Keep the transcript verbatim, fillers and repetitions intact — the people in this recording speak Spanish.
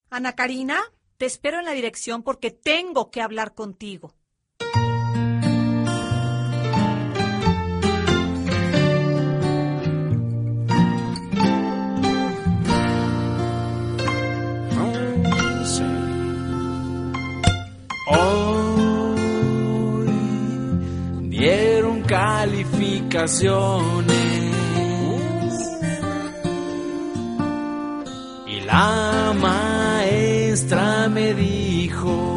Ana Karina, te espero en la dirección porque tengo que hablar contigo. Hoy dieron calificaciones y la maestra me dijo: